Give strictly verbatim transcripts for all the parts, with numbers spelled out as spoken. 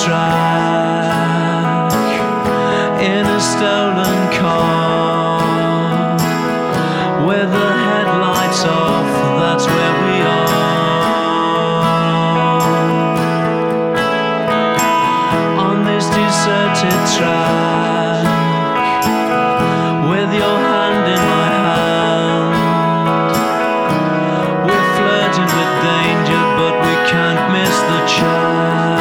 track in a stolen car with the headlights off. That's where we are on this deserted track with your hand in my hand. We're flirting with danger, but we can't miss the chance.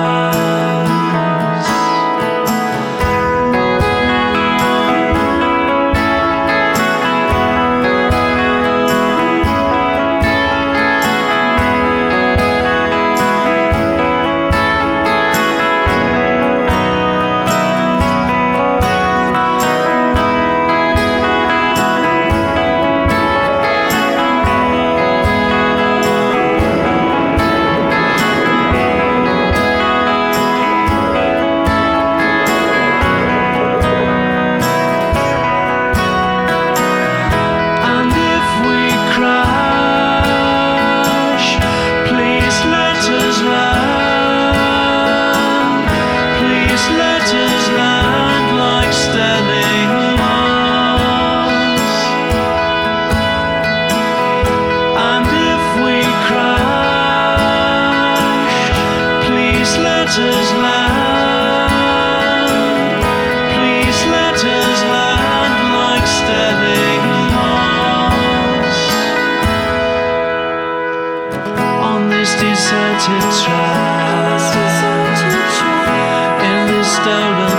Let us land, please let us land like steady Mars on this deserted track in this stolen